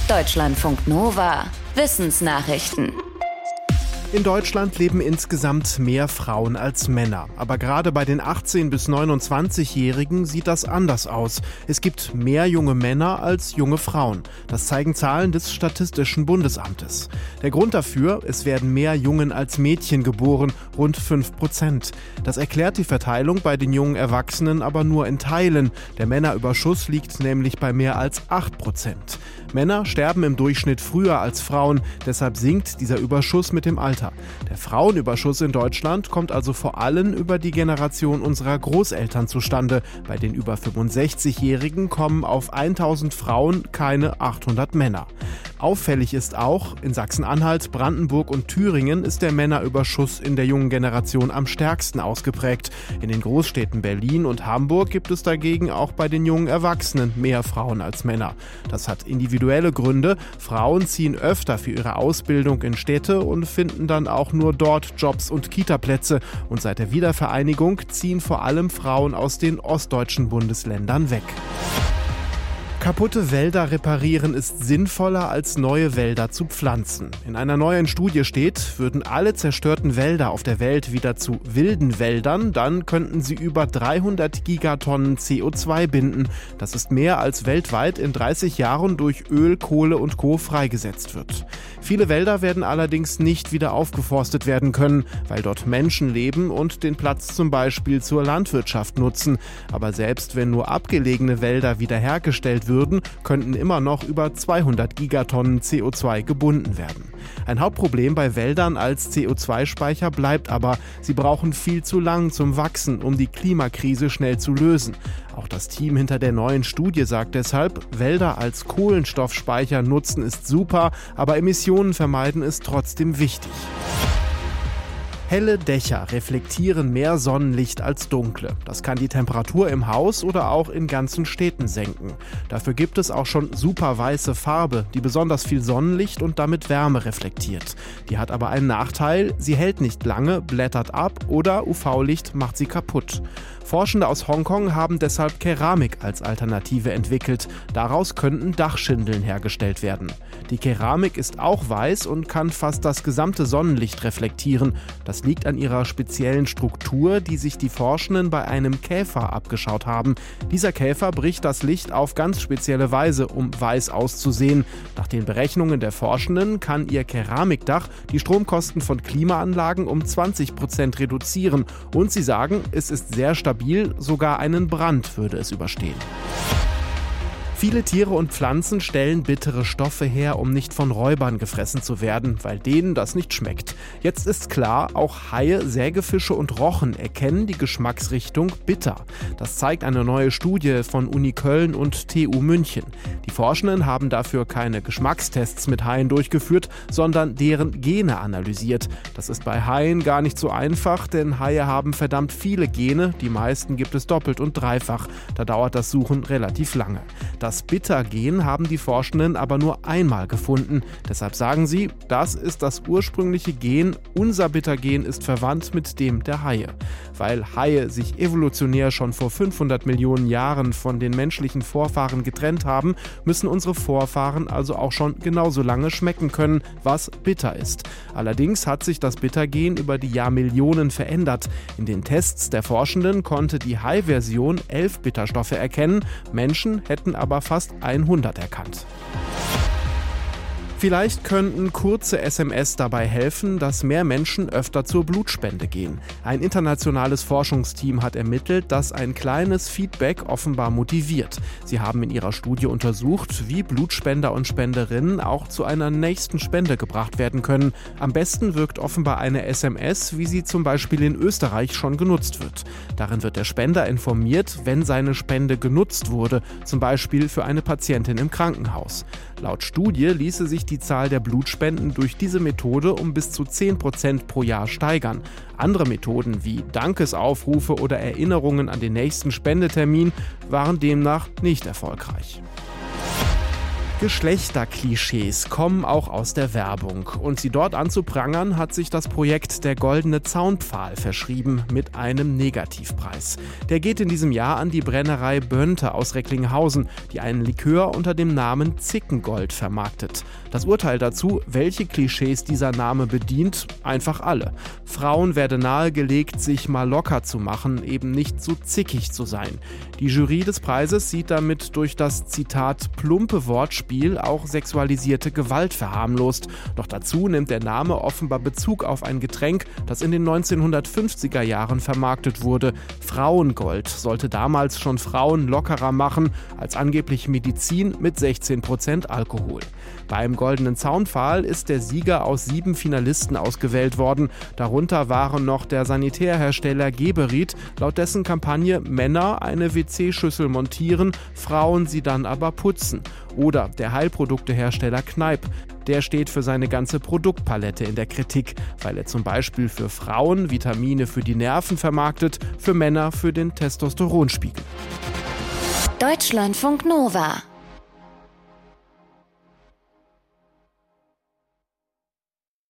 Deutschlandfunk Nova. Wissensnachrichten. In Deutschland leben insgesamt mehr Frauen als Männer. Aber gerade bei den 18- bis 29-Jährigen sieht das anders aus. Es gibt mehr junge Männer als junge Frauen. Das zeigen Zahlen des Statistischen Bundesamtes. Der Grund dafür: es werden mehr Jungen als Mädchen geboren, rund 5%. Das erklärt die Verteilung bei den jungen Erwachsenen aber nur in Teilen. Der Männerüberschuss liegt nämlich bei mehr als 8%. Männer sterben im Durchschnitt früher als Frauen, deshalb sinkt dieser Überschuss mit dem Alter. Der Frauenüberschuss in Deutschland kommt also vor allem über die Generation unserer Großeltern zustande. Bei den über 65-Jährigen kommen auf 1000 Frauen keine 800 Männer. Auffällig ist auch, in Sachsen-Anhalt, Brandenburg und Thüringen ist der Männerüberschuss in der jungen Generation am stärksten ausgeprägt. In den Großstädten Berlin und Hamburg gibt es dagegen auch bei den jungen Erwachsenen mehr Frauen als Männer. Das hat individuelle Gründe. Frauen ziehen öfter für ihre Ausbildung in Städte und finden dann auch nur dort Jobs und Kitaplätze. Und seit der Wiedervereinigung ziehen vor allem Frauen aus den ostdeutschen Bundesländern weg. Kaputte Wälder reparieren ist sinnvoller als neue Wälder zu pflanzen. In einer neuen Studie steht, würden alle zerstörten Wälder auf der Welt wieder zu wilden Wäldern, dann könnten sie über 300 Gigatonnen CO2 binden. Das ist mehr, als weltweit in 30 Jahren durch Öl, Kohle und Co. freigesetzt wird. Viele Wälder werden allerdings nicht wieder aufgeforstet werden können, weil dort Menschen leben und den Platz zum Beispiel zur Landwirtschaft nutzen. Aber selbst wenn nur abgelegene Wälder wiederhergestellt würden, könnten immer noch über 200 Gigatonnen CO2 gebunden werden. Ein Hauptproblem bei Wäldern als CO2-Speicher bleibt aber, sie brauchen viel zu lang zum Wachsen, um die Klimakrise schnell zu lösen. Auch das Team hinter der neuen Studie sagt deshalb, Wälder als Kohlenstoffspeicher nutzen ist super, aber Emissionen vermeiden ist trotzdem wichtig. Helle Dächer reflektieren mehr Sonnenlicht als dunkle. Das kann die Temperatur im Haus oder auch in ganzen Städten senken. Dafür gibt es auch schon superweiße Farbe, die besonders viel Sonnenlicht und damit Wärme reflektiert. Die hat aber einen Nachteil: sie hält nicht lange, blättert ab oder UV-Licht macht sie kaputt. Forschende aus Hongkong haben deshalb Keramik als Alternative entwickelt. Daraus könnten Dachschindeln hergestellt werden. Die Keramik ist auch weiß und kann fast das gesamte Sonnenlicht reflektieren. Das liegt an ihrer speziellen Struktur, die sich die Forschenden bei einem Käfer abgeschaut haben. Dieser Käfer bricht das Licht auf ganz spezielle Weise, um weiß auszusehen. Nach den Berechnungen der Forschenden kann ihr Keramikdach die Stromkosten von Klimaanlagen um 20% reduzieren. Und sie sagen, es ist sehr stabil, sogar einen Brand würde es überstehen. Viele Tiere und Pflanzen stellen bittere Stoffe her, um nicht von Räubern gefressen zu werden, weil denen das nicht schmeckt. Jetzt ist klar, auch Haie, Sägefische und Rochen erkennen die Geschmacksrichtung bitter. Das zeigt eine neue Studie von Uni Köln und TU München. Die Forschenden haben dafür keine Geschmackstests mit Haien durchgeführt, sondern deren Gene analysiert. Das ist bei Haien gar nicht so einfach, denn Haie haben verdammt viele Gene, die meisten gibt es doppelt und dreifach. Da dauert das Suchen relativ lange. Das Bitter-Gen haben die Forschenden aber nur einmal gefunden. Deshalb sagen sie, das ist das ursprüngliche Gen, unser Bitter-Gen ist verwandt mit dem der Haie. Weil Haie sich evolutionär schon vor 500 Millionen Jahren von den menschlichen Vorfahren getrennt haben, müssen unsere Vorfahren also auch schon genauso lange schmecken können, was bitter ist. Allerdings hat sich das Bitter-Gen über die Jahrmillionen verändert. In den Tests der Forschenden konnte die Hai-Version 11 Bitterstoffe erkennen, Menschen hätten aber fast 100 erkannt. Vielleicht könnten kurze SMS dabei helfen, dass mehr Menschen öfter zur Blutspende gehen. Ein internationales Forschungsteam hat ermittelt, dass ein kleines Feedback offenbar motiviert. Sie haben in ihrer Studie untersucht, wie Blutspender und Spenderinnen auch zu einer nächsten Spende gebracht werden können. Am besten wirkt offenbar eine SMS, wie sie zum Beispiel in Österreich schon genutzt wird. Darin wird der Spender informiert, wenn seine Spende genutzt wurde, zum Beispiel für eine Patientin im Krankenhaus. Laut Studie ließe sich die Zahl der Blutspenden durch diese Methode um bis zu 10% pro Jahr steigern. Andere Methoden wie Dankesaufrufe oder Erinnerungen an den nächsten Spendetermin waren demnach nicht erfolgreich. Geschlechterklischees kommen auch aus der Werbung. Und sie dort anzuprangern, hat sich das Projekt Der Goldene Zaunpfahl verschrieben mit einem Negativpreis. Der geht in diesem Jahr an die Brennerei Bönte aus Recklinghausen, die einen Likör unter dem Namen Zickengold vermarktet. Das Urteil dazu, welche Klischees dieser Name bedient, einfach alle. Frauen werde nahegelegt, sich mal locker zu machen, eben nicht so zickig zu sein. Die Jury des Preises sieht damit durch das, Zitat, plumpe Wortspiel auch sexualisierte Gewalt verharmlost. Doch dazu nimmt der Name offenbar Bezug auf ein Getränk, das in den 1950er Jahren vermarktet wurde. Frauengold sollte damals schon Frauen lockerer machen als angeblich Medizin mit 16% Alkohol. Beim Goldenen Zaunpfahl ist der Sieger aus 7 Finalisten ausgewählt worden. Darunter waren noch der Sanitärhersteller Geberit, laut dessen Kampagne Männer eine WC-Schüssel montieren, Frauen sie dann aber putzen. Oder der Heilproduktehersteller Kneipp. Der steht für seine ganze Produktpalette in der Kritik, weil er zum Beispiel für Frauen Vitamine für die Nerven vermarktet, für Männer für den Testosteronspiegel. Deutschlandfunk Nova